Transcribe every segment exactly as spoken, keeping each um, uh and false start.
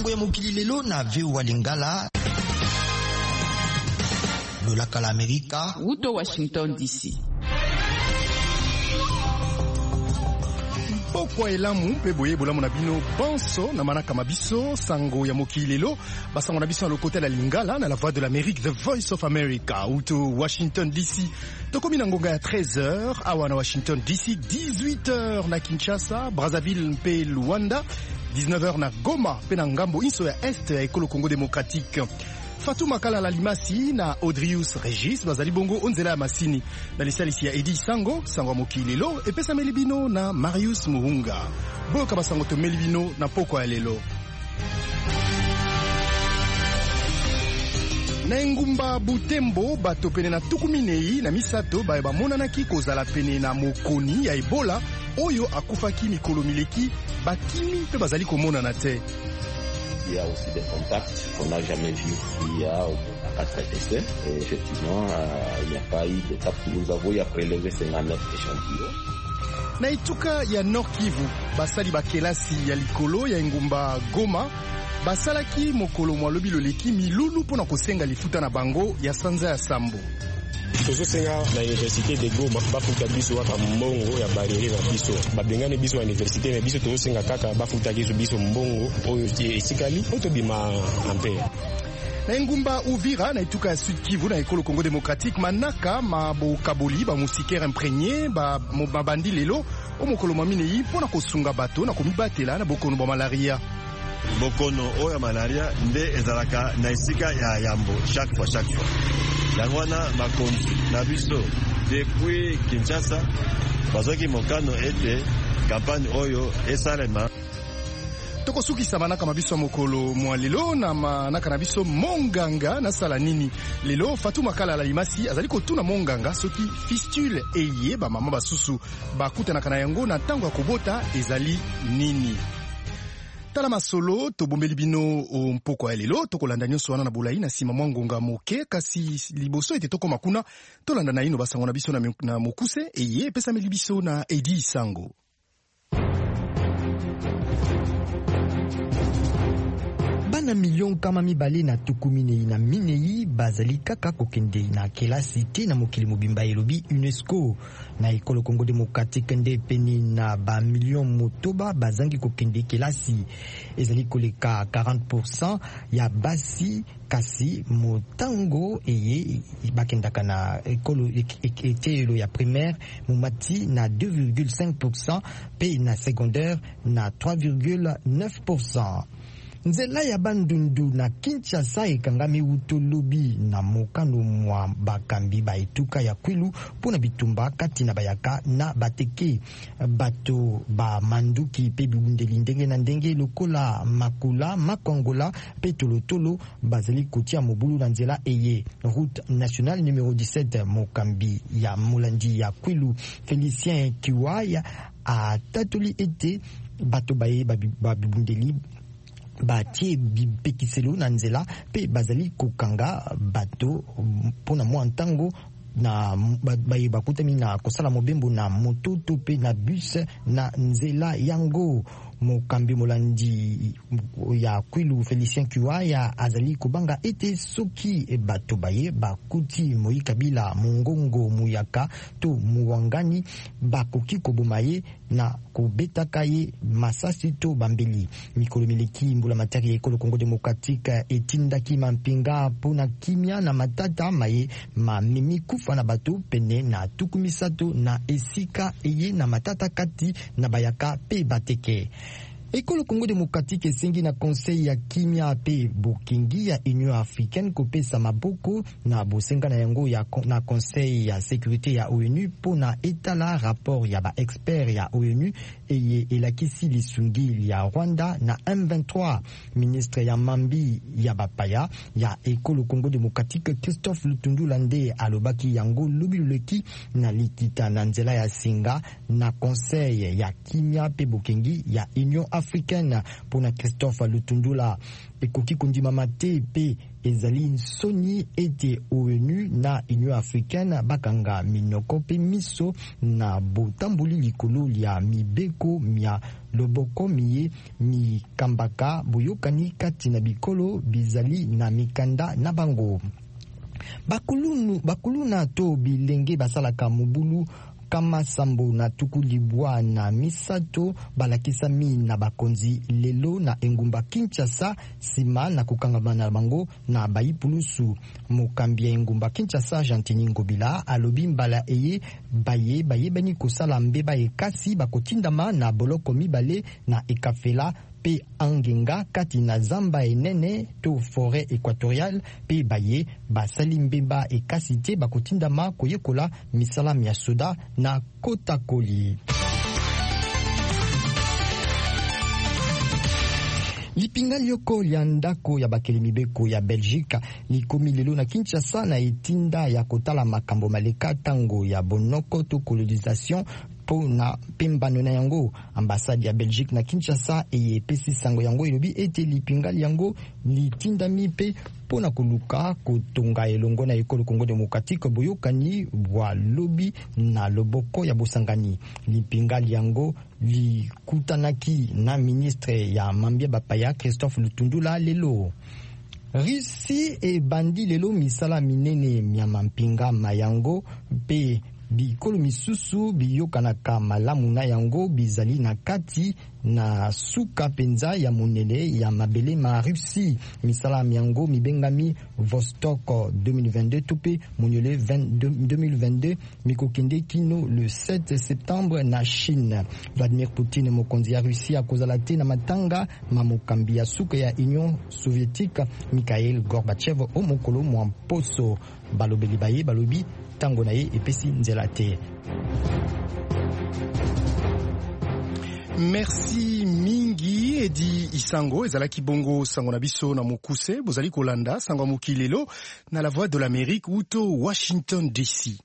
sango ya mokili lelo na veo wa Lingala lolaka la Amerika Uto Washington D C. Pokwa elamu pe boye bolamu na bino banso na manaka mabiso sango ya mokili lelo basango na biso na lokote la Lingala na la voix de l'Amérique, the voice of America. Uto Washington D C tokomi na ngonga ya treize heures awa na Washington D C, dix-huit heures na Kinshasa, Brazzaville mpe Luanda, dix-neuf heures na Goma pe na ngambo inso ya est ya ekolo Congo démocratique. Fatou Makala la Limasi na Audrius Regis bazali bongo onzela ya masini na lisalisi ya Edi Sango sango mokili lelo epesa melibino na Marius Muhunga. Boka basango to melibino na poko ya lelo. Na ngumba Butembo bato pene na tukuminei na misato baye bamonanaki kozala pene na mokoni ya Ebola oyo akufaki mikolo mileki bakimi pe bazali komonana te. Il y a aussi des contacts qu'on n'a jamais vus il y a quatre décès. Et effectivement, euh, il n'y a pas eu de cas que nous avons eu à prélever cinquante-neuf échantillons. Na ituka ya Nord Kivu, basali bakelasi ya likolo ya ngumba Goma, basalaki mokolo mwalobi loleki milulu pona kosenga lifuta na bango ya sanza ya Sambo. tozosenga na université de Goma bafuta biso waka mbongo ya barriere na biso babengani biso ya université na biso tozosenga kaka bafuta kiso biso mbongo oyo esikali otobima ampe. Na ngumba Uvira na ituka ya Sud Kivu na ekolo Congo démocratique manaka mabokaboli ba moustiquaire imprégné ba mabandi lelo omokolo maminei pona kosunga bato na komibatela na bokono ba malaria. Bokono oyo malaria nde ezalaka na esika ya yambo chaque fois chaque fois. Yangwana makonzi na biso depuis Kinshasa bazoki mokano ete kampagne oyo esalema. Toko suki samanaka mabiso mokolo mwa lelo na manaka na biso monganga na sala nini. Lelo Fatou Makala la Limasi azali kotuna monganga soki fistule eye ba mama basusu bakutanaka na yango na tango ya kobota ezali nini. Tala masolo to bombeli bino o mpoko ya lelo tokolanda nyonso wana na bolai na sima mwangonga moke kasi liboso ete toko makuna tolanda na ino basango na biso na, na mokuse eye pesa melibiso na Edi Sango. Bana million kama mibale na tukumine na minei bazali kaka kokende na kelasi te na mokili mobimba elobi UNESCO na ekolo Congo démocratique nde peni na ba million motoba bazangi kokende kelasi ezali koleka quarante pour cent ya basi kasi motango eye bakendaka na ekolo etelo ya primaire mumati na deux virgule cinq pour cent pe na secondaire na trois virgule neuf pour cent. Nzela ya bandundu na Kinshasa ekangami utolobi na mokano mwa bakambi ba etuka ya Kwilu pona bitumba kati na bayaka na bateke bato ba manduki pe bibundeli ndenge na ndenge lokola makula makongola pe tolotolo bazali kotia mobulu na nzela eye route nationale numéro dix-sept mokambi ya mulandi ya Kwilu Félicien Kiwaya a tatoli ete bato baye babibundeli batie bipekiselo na nzela pe bazali kokanga bato pona mwa ntango na baye bakutami na kosala mobembo na moto to pe na bus na nzela yango. Mokambi molandi ya Kwilu Félicien Kiwaya azali kobanga ete soki bato baye bakuti Moi Kabila mongongo muyaka to muwangani bakoki kobomaye na kobetaka ye masasi to bambeli. Mikolo mileki mbula matari ekolo Congo démocratique etindaki mampinga pona kimia na matata maye mamimi kufa na bato pene na tukumisato na esika eye na matata kati na bayaka pe bateke. Ekolo Congo démocratique esengi na conseil ya kimia pe bokingi ya Union africaine kopesa maboko na bosenga na yango ya na conseil ya sécurité ya ONU pona etala rapport ya ba expert ya ONU eye elakisi lisungi ya Rwanda na M vingt-trois. Ministre ya mambi ya bapaya ya Ekolo Congo démocratique Christophe Lutundula nde alobaki yango lubileki na likita na nzela ya singa na conseil ya kimia pe bokingi ya Union africaine pona Christophe Lutundula ekoki kondimama te pe ezali soni ete O N U na Union africaine bakanga minoko pe miso na botamboli likolo ya mibeko mia loboko miye mi kambaka boyokani kati na bikolo bizali na mikanda na bango. Bakulunu bakuluna to bilenge basalaka mobulu kama sambo na tuku libwa na misato balakisa mi na bakonzi lelo na engumba Kinshasa sima na kukangamana na bango na bayipulusu. Mokambi ya engumba Kinshasa Jantini Ngobila alobi mbala eye baye baye bani kosala mbeba ekasi bakotindama na boloko mibale na ekafela pe angenga kati na zamba enene to forêt équatoriale pe baye basali mbeba ekasi te bakotindama koyekola misala ya soda na kotakoli. Lipinga lioko ya ndako ya bakeli mibeko ya Belgique likomi lelo na Kinshasa na etinda ya kotala makambo maleka tango ya bonoko to colonisation po na pembano na yango. Ambassade ya Belgique na Kinshasa eye pesi sango yango elobi ete lipinga yango litindami pe pona koluka kotonga elongo na ekolo Congo Démocratique boyokani bwa lobi na loboko ya bosangani. Lipinga yango likutanaki na ministre ya Mambia Bapaya Christophe Lutundula lelo. Risi e bandi lelo misala minene mya mampinga mayango pe bikolo misusu biyokanaka malamu na yango bizali na kati na suka penza ya monele ya mabele ma Russie. Misala yango mibengami Vostok deux mille vingt-deux tope monele deux mille vingt-deux mikokende kino le sept septembre na Chine. Vladimir Poutine mokonzi ya Russie akozala te na matanga mamokambi ya suka ya Union soviétique Mikhail Gorbachev o mokolo mwa poso balobeli baye balobi tango na ye epesi nzela te. Merci mingi Edi Isango ezalaki bongo sango na biso na mokuse bozali kolanda sango mokilelo na la voix de l'Amérique uto Washington D C.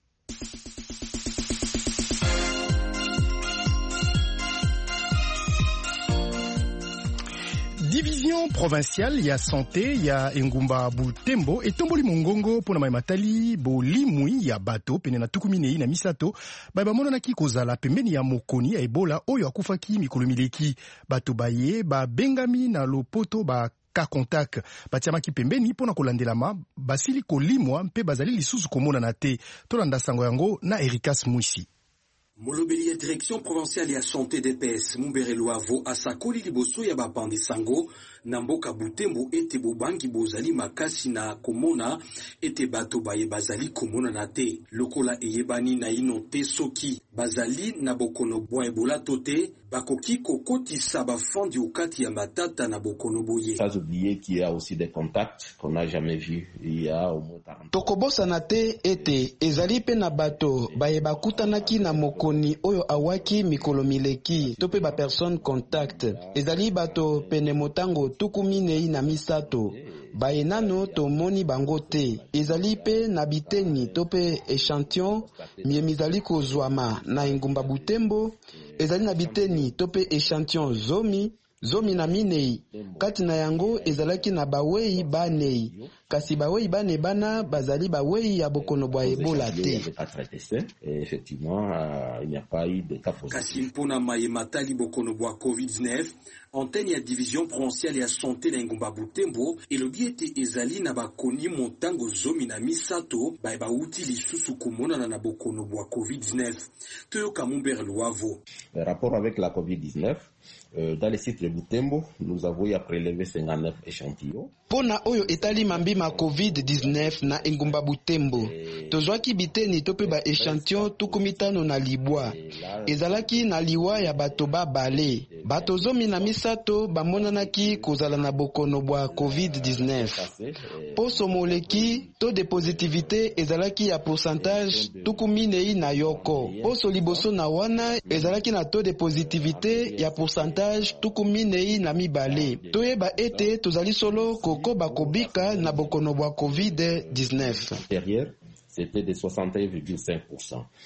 Division provinciale ya santé ya engumba Butembo etomboli mongongo pona maimatali bolimwi ya bato pene na tukuminei na misato ba bamona na kikozala pembeni ya mokoni ya Ebola oyo akufaki mikolo mileki bato baye ba bengami na lopoto ba ka contact batiamaki pembeni pona kolandelama basili kolimwa mpe bazali lisusu komona na te tolanda sango yango na Ericas Mwisi. Molobeli ya direction provinciale ya santé D P S Mumbere Luavo asakoli liboso ya bapandi sango na mboka Butembo ete bobangi bozali makasi na komona ete bato baye bazali komona na te lokola eyebani na ino te soki bazali na bokono bwa Ebola tote bakoki kokotisa bafandi okati ya matata na bokono boye. Sans oublier qu'il y a aussi des contacts qu'on n'a jamais vu il y a au moins quarante. Tokobosa na te ete ezali pe na bato baye bakutanaki na mokoni oyo awaki mikolo mileki to pe ba personne contact ezali bato pene motango tukuminei na misato baye nano tomoni bango te ezali pe na biteni to pe échantillon mie mizali kozwama na engumba Butembo ezali na biteni to pe échantillon zomi zomi na minei kati na yango ezalaki na bawei banei kasi bawei bane bana bazali bawei ya bokono bwa Ebola te. Effectivement, il n'y a pas eu de cas positif. Kasi mpona mayematali bokono bwa COVID dix-neuf antenne ya division provinciale ya santé na engumba Butembo elobi ete ezali na bakoni montango zomi na misato baye bauti lisusu komonana na bokono bwa COVID dix-neuf. Toyoka Mumbere Luavo. Rapport avec la COVID dix-neuf, euh, dans les sites de Butembo, nous avons eu à prélever cinquante-neuf échantillons. Pona oyo etali mambi ma COVID dix-neuf na engumba Butembo tozwaki biteni to pe ba échantillon tukumitano na libwa ezalaki na liwa ya bato ba bale bato zomi na misato bamonanaki kozala na bokono bwa COVID dix-neuf poso moleki to de positivité ezalaki ya pourcentage tukuminei na yoko poso liboso na wana ezalaki na taux de positivité ya pourcentage tukuminei na mibale toyeba ete tozali solo ko bakobika na bokono bwa COVID dix-neuf. Derrière, c'était de soixante et un virgule cinq pour cent.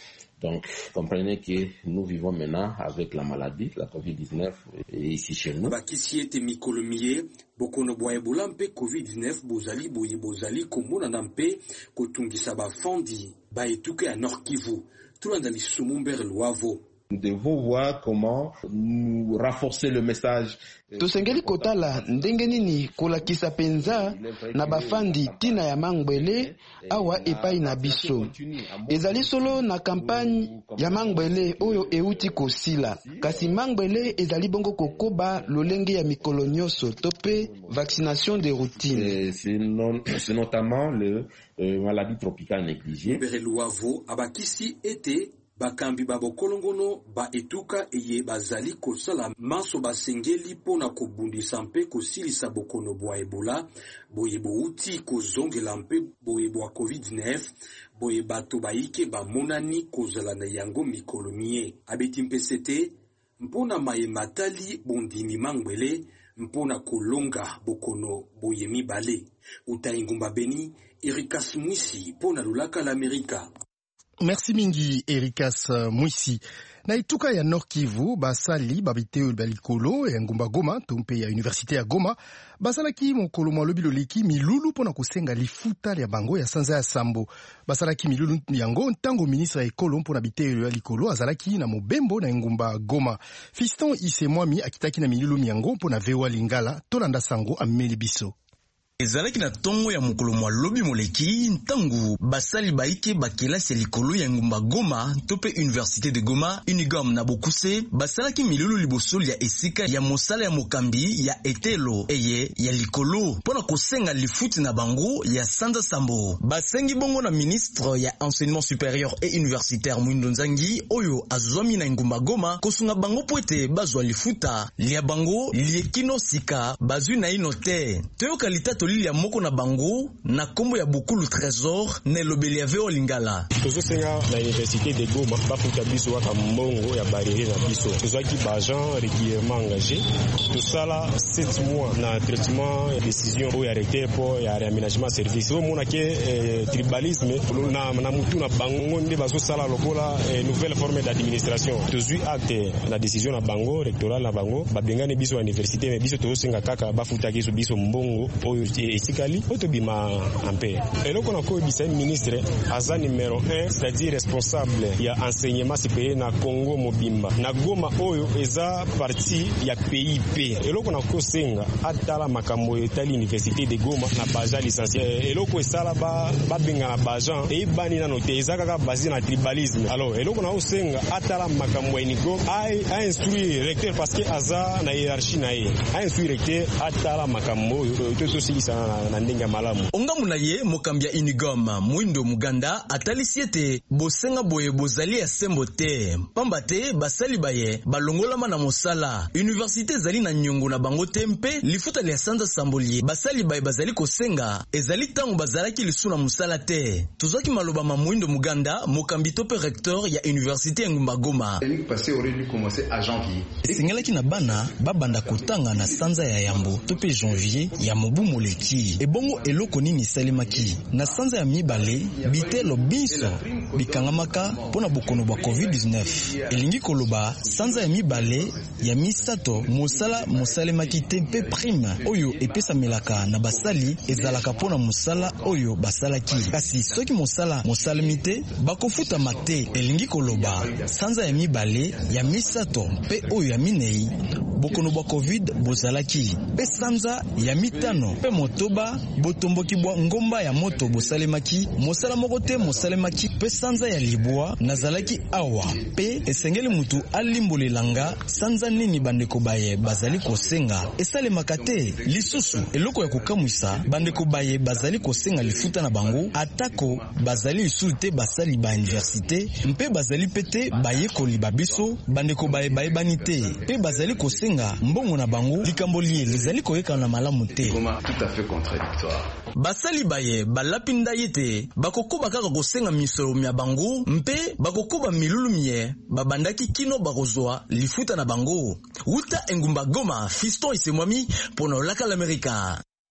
Donc, comprenez que nous vivons maintenant avec la maladie, la covid dix-neuf, ici chez nous. Bakisi ete mikolomie, bokono bwa ebola mpe covid dix-neuf bozali boye bozali komona na mpe kotungisa bafandi ba etuke ya Nord Kivu. Tulanda lisumu Mumbere Luavo. Nous devons voir comment nous renforcer le message. Tosengeli kotala ndenge nini kolakisa penza na bafandi tina ya Mangbele awa epai na biso. Ezali solo na campagne ya Mangbele oyo euti kosila. Kasi Mangbele ezali bongo kokoba lolenge ya mikolo nyonso tope vaccination de routine. C'est non, c'est notamment le euh, maladie tropicale négligée. Mumbere Luavo abakisi ete bakambi babokolongono ba etuka eye bazali kosala manso basengeli pona kobundisa mpe kosilisa bokono bwa ebola boye bouti kozongela mpe boye bwa covid dix-neuf boye bato baike bamonani kozala na yango mikolo mie abeti mpesete mpona maye matali bondimi Mangbele mpona kolonga bokono boye mibale utaingumba Beni Erikas Mwisi pona lulaka l'Amerika. Merci mingi Erikas Mwisi. Na ituka ya Nord Kivu basali babite balikolo ya ngumba Goma tompe ya université ya Goma basalaki mokolo malobi loleki milulu pona kusenga lifuta ya bango ya sanza ya sambo basalaki milulu yango ntango ministre ya ekolo mpona bite ya likolo azalaki na mobembo na ngumba Goma. Fiston Ise Mwami akitaki na milulu yango mpona vewa Lingala tolanda sango ameli biso. Ezalaki na tongo ya mokolo mwa lobi moleki ntangu basali baike bakelasi ya likolo ya ngumba Goma tope Université de Goma Unigom na Bokuse basalaki milulu liboso ya esika ya mosala ya mokambi ya etelo eye ya likolo pona kosenga lifuti na bango ya sanza sambo basengi bongo na ministre ya enseignement supérieur et universitaire Mwindo Nzangi oyo azwami na ngumba Goma kosunga bango poete bazwa lifuta lia bango liekino sika bazwi na inote toyo kalita lili ya moko na bango na kombo ya Bukulu Trésor ne lobeli ya veo Lingala. Tozo senga na Université de Goma bafuta biso waka mbongo ya barrière na biso. Tozaki ba agent régulièrement engagé. Tosala sept mois na traitement décision o ya arrêté pour ya réaménagement service. O mona ke eh, tribalisme na na mutu na bango nde bazo sala lokola eh, nouvelle forme d'administration. Tozui acte na décision na bango rectoral na bango babengane biso université mais biso tozo senga kaka bafuta biso biso mbongo oyo esikali otobima ampe eloko na ko bisa ministre aza numéro un c'est-à-dire responsable ya enseignement supérieur na Congo mobimba na Goma oyo eza parti ya P I P eloko na ko senga atala makambo etali Université de Goma na baja licencié eloko esala ba babenga na bajan e bani na note eza kaka basé na tribalisme alors eloko na ko senga atala makambo enigo ai a instruire recteur parce que aza na hiérarchie na ye a instruire recteur atala makambo to to na ndinga malamu ongamu na ye mokambia Unigom Mwindo Muganda atalisi ete bosenga boye bozali ya sembo te pamba te basali baye balongolama na mosala université zali na nyongo na bango tempe lifuta ya sanza sambolie basali baye bazali kosenga ezali tango bazalaki lisu na mosala te tozaki maloba ma Mwindo Muganda mokambi tope recteur ya université ya Ngumba Goma passé aurait dû commencer à janvier singelaki na bana babanda kotanga na sanza ya yambo tope janvier ya mobu moleki ebongo eloko nini salemaki na sanza ya mibale bitelo biso bikangamaka pona bokono bwa covid dix-neuf elingi koloba sanza ya mibale ya misato mosala mosalemaki tempe prime oyo epesa melaka na basali ezalaka pona mosala oyo basalaki kasi soki mosala mosalemite bakofuta mate elingi koloba sanza ya mibale ya misato pe oyo ya minei bokono bwa covid bozalaki pe sanza ya mitano pe motoba botomboki bwa ngomba ya moto bosalemaki mosala moko te mosalemaki pe sanza ya libwa nazalaki awa pe esengeli mutu alimbolelanga sanza nini bandeko baye bazali kosenga esalemaka te lisusu eloko ya kokamwisa bandeko baye bazali kosenga lifuta na bango atako bazali lisusu te basali ba université mpe bazali pete bayekoli babiso bandeko baye bayebani te pe bazali kosenga mbongo na bango likambo lie lizali koyeka na malamu te tout à fait contradictoire. Basali baye balapinda yete bakokoba kaka kosenga misolo mya bango mpe bakokoba milulu mie babandaki kino bakozwa lifuta na bango uta engumba Goma Fiston Ise Mwami pona olaka l'Amerika.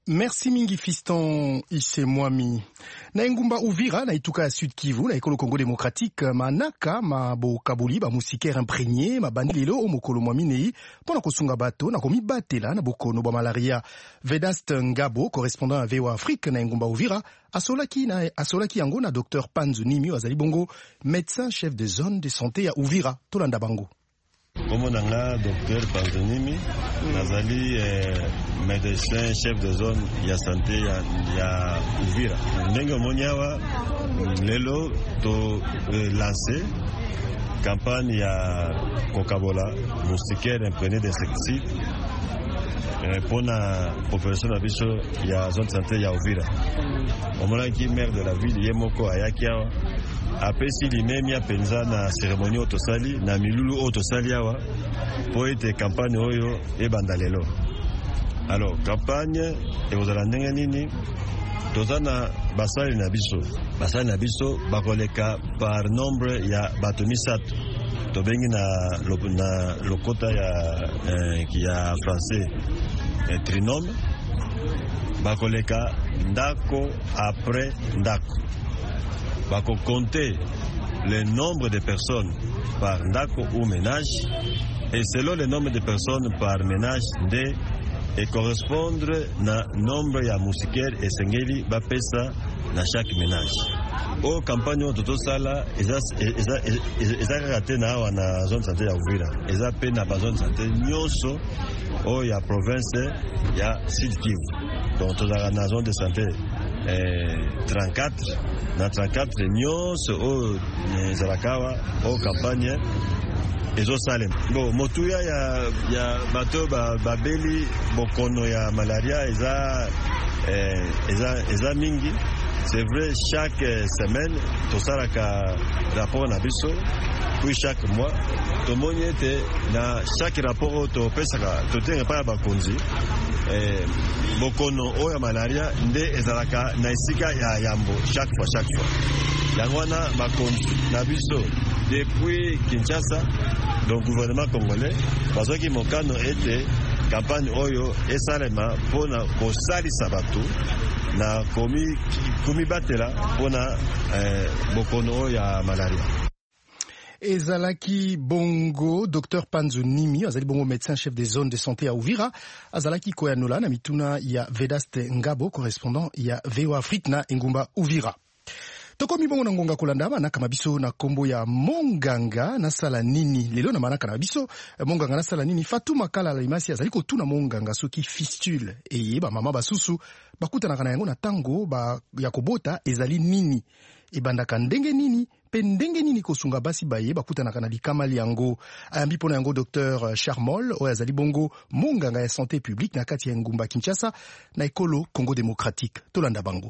Merci mingi fiston Isemwami. Na engumba Uvira na ituka ya Sud Kivu na ekolo Congo démocratique manaka mabo kabuli ba musikaire imprégné mabandilelo o mokolo mwaminei pona kosunga bato na komibatela na bokono ba malaria. Vedaste Ngabo, correspondant à V O A Afrique na engumba Uvira, asolaki na asolaki yango na docteur Panzu Nimi azali bongo médecin chef de zone de santé ya Uvira tolanda bango. Comme nanga docteur Panzonimi nazali eh, médecin chef de zone ya santé ya, ya Uvira. Ndenge monyawa lelo to eh, lancé campagne ya kokabola moustiquaire imprégné d'insecticide eh, pona population na biso ya zone santé ya Uvira. Omonaki maire de la ville yemoko ayaki awa apesi limemi apenza na cérémonie otosali na milulu otosali awa po ete campagne oyo ebanda lelo. Alors campagne ekozala ndenge nini toza na basali na biso basali na biso bakoleka par nombre ya bato misato tobengi na, na lokota ya, eh, ya français eh, trinome bakoleka ndako après ndako bako compter le nombre de personnes par ndako ou ménage et selon le nombre de personnes par ménage nde et correspondre na nombre ya moustiquaire et sengeli bapesa na chaque ménage. O campagne o toto sala eza eza eza raté na awa na zone santé ya Uvira eza pe na ba zone santé nyonso o ya province ya Sud Kivu. Donc tozala na zone de santé eh, trente-quatre na trente-quatre nyonso o ezalakawa o campagne ezosalema. Bon, motuya ya, ya bato babeli ba bokono ya malaria eza, eh, eza, eza mingi. C'est vrai, chaque semaine, tosalaka rapport na biso, puis chaque mois, tomoni ete na chaque rapport topesaka totenga pa ya bakonzi eh, bokono o ya malaria nde ezalaka na esika ya yambo chaque fois chaque fois. Yango wana bakonzi na biso depuis Kinshasa, donc gouvernement congolais bazwaki mokano ete campagne oyo esalema mpona kosalisa bato na komi komi batela mpona eh, bokono oyo ya malaria. Ezalaki bongo docteur Panzu Nimi azali bongo médecin chef des zones de santé à Uvira azalaki koyanola na mituna ya Vedaste Ngabo, correspondant ya V O A Afrique na engumba Uvira. Tokomi bongo na ngonga kolanda manaka mabiso na kombo ya Monganga na sala nini lelo na manaka na biso Monganga na sala nini Fatuma Kala la imasi azali kotuna Monganga soki fistule eye ba mama basusu bakutana kana yango na tango ba ya kobota ezali nini ebandaka ndenge nini pe ndenge nini kosunga basi baye bakutana kana likamali yango ayambi pona yango docteur Charmol oyo azali bongo Monganga ya santé publique na kati ya ngumba Kinshasa na ekolo Congo démocratique tolanda bango.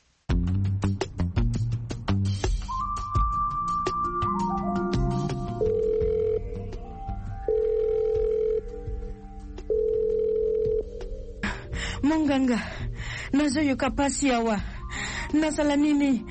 Monganga, nazoyoka pasi awa. Nasala nini?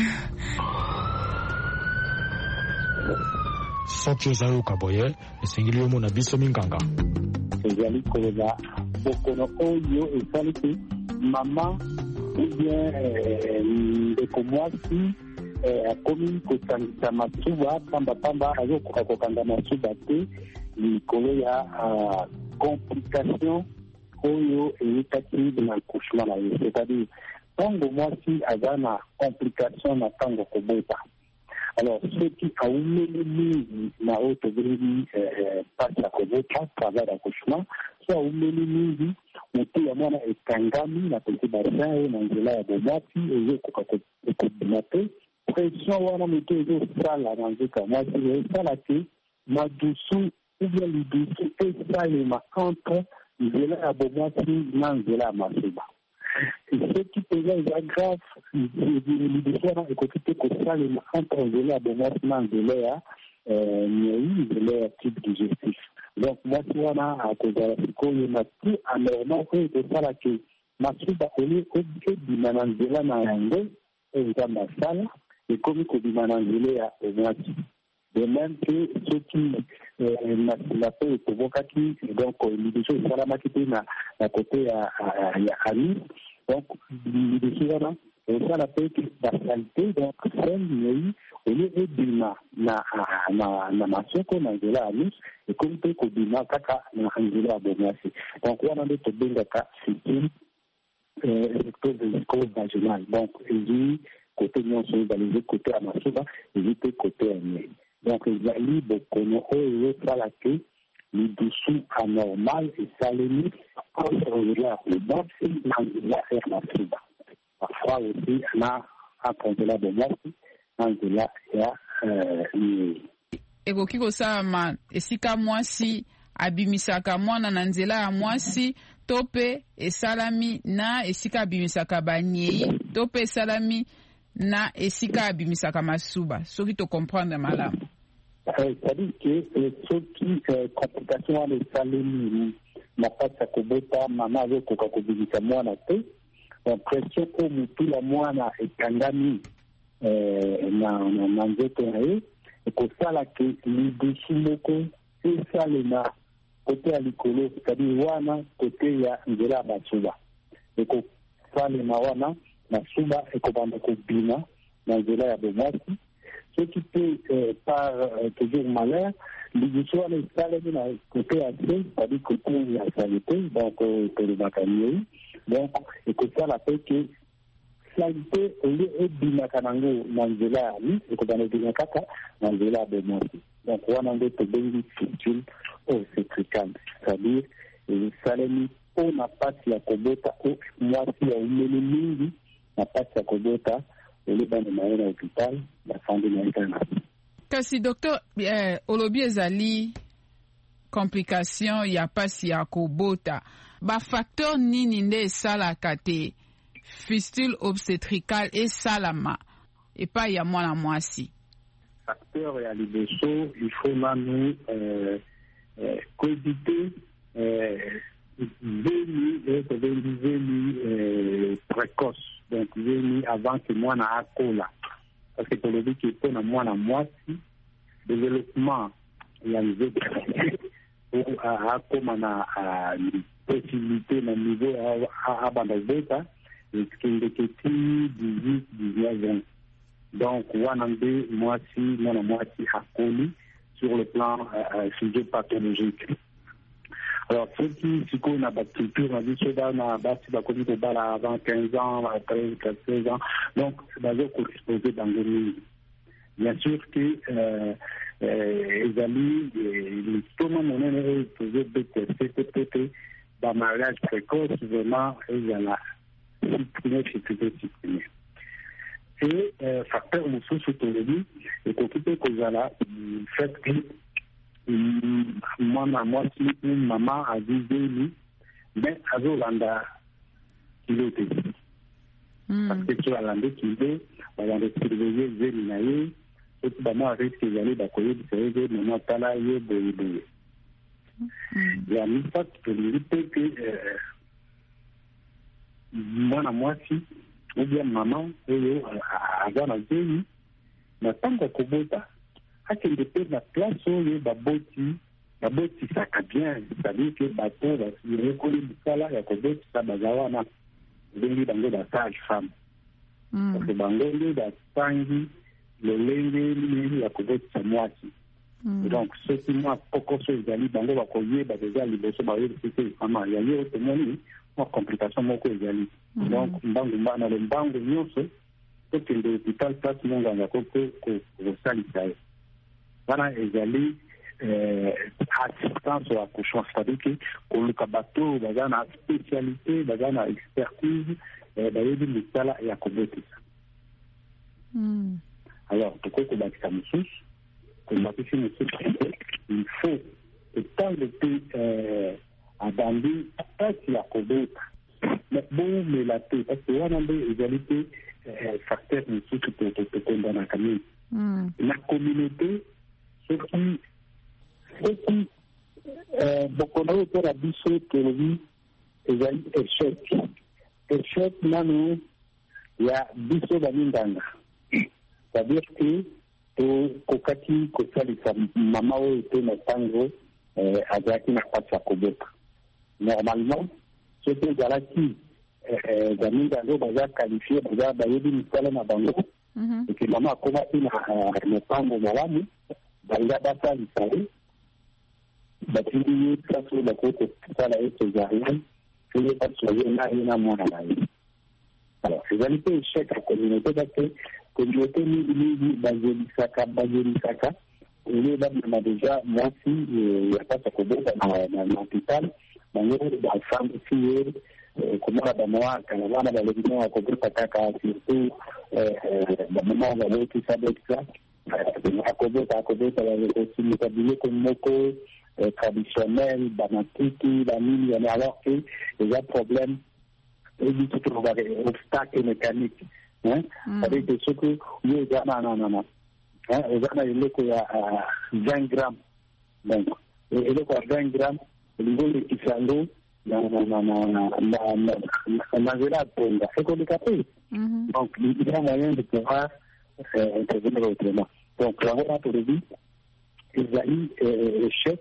Soki ozayoka boye, esengeli omona biso minganga. Ezali koza bokono oyo esalisi mama ou bien ndeko mwasi akomi kosangisa masuba pamba pamba azokoka kokanga masuba te likolo ya complication oyo eyekaki na accouchement na ye, c'est-à-dire ntango mwasi aza na complication na ntango kobota. Alors soki aumeli mingi na oyo tobengi pasi ya kobota travail d'accouchement, so aumeli mingi moto ya mwana ekangami na petit bassin oyo na nzela ya bomwasi ezokoka kobima te. Pression wana moto ezosala na nzoka ya mwasi esala te madusu ou bien lidusu esalema entre nzela ya bomwasi na nzela ya masuba. Ce qui peut être grave, l'idée ekoki te kosalema entre nzela ya bomwasi na nzela ya nyei, nzela ya type digestif. Donc mwasi wana akozala sikoyo na tout anormal oyo ekosala ke masuba oyo ebima na nzela na yango oyo eza masala ekomi kobima na nzela ya bomwasi. de même que ceux qui na paix tovokaki donc liboso esalamaki mpe na côté ya ami donc liboso wana esala mpe ke basalite donc sel oyo ebima na masoko na nzela ya mis ekomi mpe kobima kaka na nzela ya bomwasi donc wana nde tobengaka système recto-vaginal donc ezwi côté nyonso ezali côté ya masuba ezwi mpe côté ya nye donc ezali bokono oyo ezosala ke lidusu anormal esalemi entre nzela ya bomwasi na nzela ya masuba parfois aussi na entre nzela ya bomwasi na nzela ya nye. Ekoki kosalama esika mwasi abimisaka mwana na nzela ya mwasi to mpe esalami na esika abimisaka banyei to mpe esalami na esika abimisaka masuba soki to comprendre malamu. C'est-à-dire que soki complication wana esalemi na pasi ya kobota mama azokoka kobimisa mwana te impression oyo motu ya mwana ekangami na nzoto na ye ekosala ke lidusu moko esalema kote ya likolo c'est-à-dire wana kote ya nzela ya basuba ekosalema wana masuba ekobanda kobima na nzela ya bomwasi soki mpe par toujours malheur lidusu wana esalemi na kote ya se c'est-à-dire kote ya salite donc tolobaka miei donc ekosala mpe ke salite oyo ebimaka nango na nzela ya mis ekobanda ebima kaka na nzela ya bomwasi donc wana nde tobengi fistule obstétricale c'est-à-dire esalemi mpo na pasi ya kobota o mwasi ya umeli mingi na pasi ya kobota olebana na ye na hôpital bafandi na ye kana. Kasi docteur eh, olobi ezali complication ya pasi ya kobota bafacteur nini nde esalaka te fistule obstétricale esalama epai ya mwana mwasi? Facteur ya liboso il faut nanu euh, euh, cohabiter euh, venietobengi veni euh, précoce donc veni avant que mwana akola parce que tolobi ke mpona mwana mwasi développement ya nzete po akoma na possibilité na niveau abanda kobota ekendeke ti dix-huit dix-neuf ans donc wana nde mwasi mwana mwasi akoli sur le plan euh, physiopathologique. Alors ceux qui sikoyo na baculture na biso bana basi bakomi kobala avant quinze ans treize quatorze ans donc bazokoexpose bango mingi bien sûr que euh, euh, ezali litoma monene oyo tozobetese te pete bamariage précoce vraiment ezala supprime fituze supprime et euh, facteur mosusu tolobi ekoki mpe kozala fait que mwana mwasi mama azizeli mais azolanda kilo te parce que soki alande kilo balanda surveille zeli na ye soki bamwa risque ezali bakoyebisa ye ze mama tala ye boyeboye ya misatu tolingi mpe ke mwana mwasi ou bien mama oyo aza na zeli na ntango ya kobota akende mpe na place oyo baboti babotisaka bien c'est-à-dire ke bato bayekoli misala ya kobotisa baza wana ndenge bango basage femme parce que bango nde basangi lolenge nini ya kobotisa mwasi donc soki mwa pokoso ezali bango bakoyeba deja liboso bayebisi te mama yaye oyo tomoni mwa complication moko ezali donc mbangu na lombangu nyonso tokende hôpital place monganga kosalisa ye wana ezali assistance au accouchement c'est-à-dire que koluka bato baza na spécialité baza na expertise bayebi misala ya kobotisa alors tokoki kobakisa mosusu kobakisi mosusu il faut etango mpe abandi pasi ya kobota bomela te parce que wana nde ezali mpe facteur mosusu tokondanaka mingi na communauté soki soki bokono oyo mpona biso tolobi ezali échec échec nano ya biso baminganga c'est-à-dire que to kokati kosalisa mama oyo te na ntango azalaki na mpasi ya kobota. Normalement soki ezalaki bamingi yango baza qualifie, baza bayebi misala na bango eke mama akomaki na mopango malamu, banga basalisa ye batindi ye place oyo bakoki kosala ye césarienne soye basoye na ye na mwana na ye. Alors ezali mpe échec ya communauté parce que communauté mingi mingi bazelisaka bazelisaka oyo bamema deja mwasi ya mpasi ya kobota na hôpital bango bafambisi ye komona bamwaka na bana balobino ya kobota kaka surtout bamama babotisa botisa akobota akobota bakosimisa biloko moko traditionnel bamatiki banini yani alors que eza problème ebi tout le obstacle mécanique hein avec des choses yo eza na na na eza na eloko ya vingt grammes donc eloko ya vingt grammes elingo lekisango na na na na na na nzela ya tonga ekoleka te. Donc il y a moyen de pouvoir intervenir autrement. Donc là on a prévu ezali échec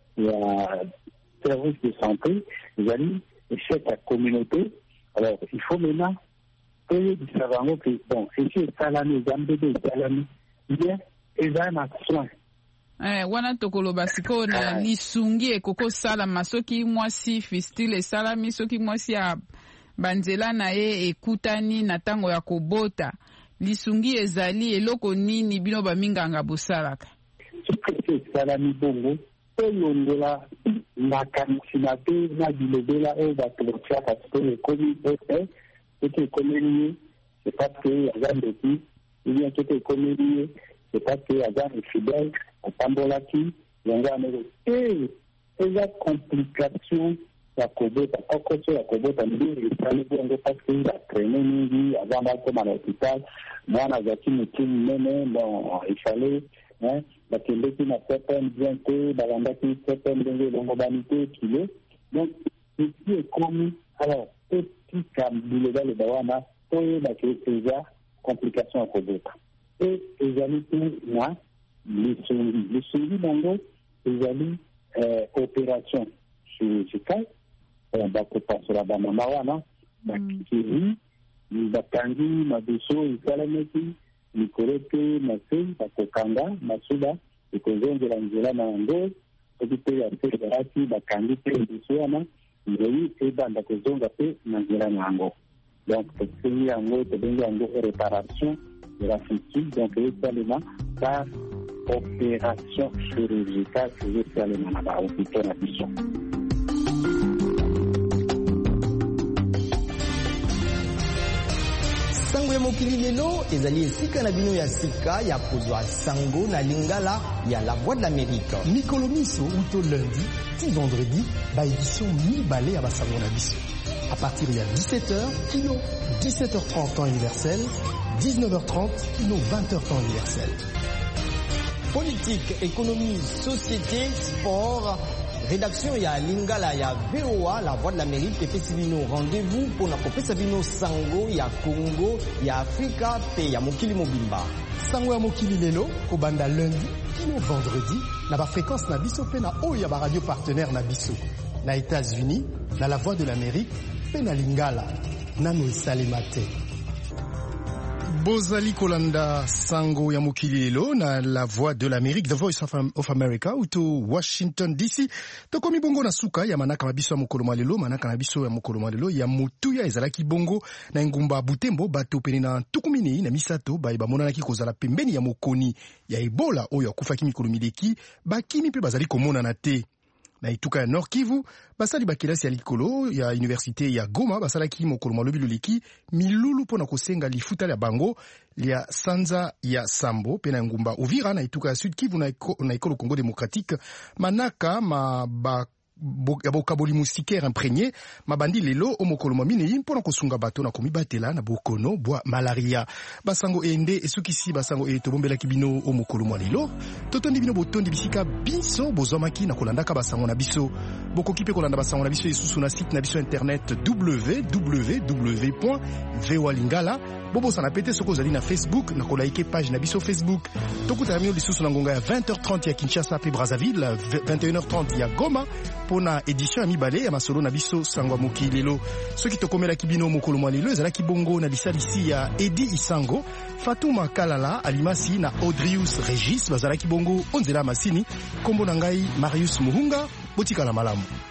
ya service de santé, ezali échec ya communauté. Alors il faut maintenant que du savant que bon c'est salami zambede salami bien ezali na soin. Eh, wana tokoloba siko na lisungi ekoko salama soki mwasi fistile salami soki mwasi ya banzela na ye ekutani na tango ya kobota lisungi ezali eloko nini bino baminganga bosalaka soki salami bongo oyongola na kanisina te na bilobela oyo bato botiaka siko ekomi ete ete ekomeli ye c'est parce que aza ndeki ibien ete ekomeli ye c'est parce que aza infidèle atambolaki yango ameko te eza complication ya kobota kokoso ya kobota ndenge esali bongo parce que atraine mingi azanga koma na hôpital mwana azalaki motu monene bon il fallait hein bakendeki na certaine bien te babandaki certaine ndenge elongo bani te kilo donc esi ekomi alors etika biloba loba wana oyebaki eza complication ya kobota e ezali te na lisungi lisungi nango ezali opération chirurgicale bakopasola bamama wana bakiri bakangi mabiso esalamaki likolo te na se bakokanga masuba ekozongela nzela na yango soki te ya se ezalaki bakangi te biso wana nzoi ebanda kozonga te na nzela na yango. Donc tosengi yango tobengi yango réparation de la fistule, donc esalemaka par opération chirurgicale ezosalema na bahôpital na biso. Sango ya mokili lelo ezali esika na bino ya sika ya kozwa sango na lingala ya La Voix de l'Amérique. Mikolo miso uto lundi ti vendredi ba édition mibale ya basango na biso. À partir de dix-sept heures, kilo dix-sept heures trente temps universel, dix-neuf heures trente, kilo vingt heures temps universel. Politique, économie, société, sport, rédaction ya lingala ya V O A, La Voix de l'Amérique, epesi bino rendez-vous pour na kopesa bino sango ya Congo, ya Afrika, pe ya mokili mobimba. Sango ya mokili lelo, kobanda lundi, kino vendredi, na ba fréquence na biso pe na oyo ya ba radio partenaire na biso. Na États-Unis, na La Voix de l'Amérique, pe na lingala, nano esalema te. Bozali kolanda sango ya mokili lelo na La Voix de l'Amérique, The Voice of, of America, uto Washington D C. Tokomi bongo na suka ya manaka mabiso ya mokolo malelo, manaka na biso ya mokolo malelo ya mutuya ezalaki bongo na ngumba Butembo bato pene na tukumini na misato ba bamonanaki kozala pembeni ya mokoni ya Ebola oyo akufaki mikolo mileki bakimi pe bazali komona na te. Na ituka ya Nord Kivu, basali bakilasi ya likolo ya université ya Goma, basalaki mokolo malobi loleki milulu pona kosenga lifuta ya bango ya sanza ya Sambo, pena ngumba Uvira na ituka ya Sud Kivu na, eko, na ekolo Congo démocratique, manaka ma ba bokaboli moustiquaire imprégné mabandi lelo o mokolo minei mpona kosunga bato na komibatela na bokono bwa malaria basango ende esukisi basango e tobombelaki bino o mokolo mwa lelo totondi bino botondi bisika biso bozwamaki na kolandaka basango na biso bokoki mpe kolanda basango na biso esusu na site na biso internet w w w point voa lingala bobosana pete soko ozali na Facebook na kolaike page na biso Facebook tokutana bino lisusu na ngonga ya vingt heures trente ya Kinshasa pe Brazzaville vingt et une heures trente ya Goma pona édition ya mibale ya masolo na biso sangwa moki lelo soki tokomelaki bino mokolo mwa lelo ezalaki bongo na lisalisi ya Edi Isango Fatuma Kalala Alimasi na Audrius Regis bazalaki bongo onzela masini kombo na ngai Marius Muhunga botikala malamu.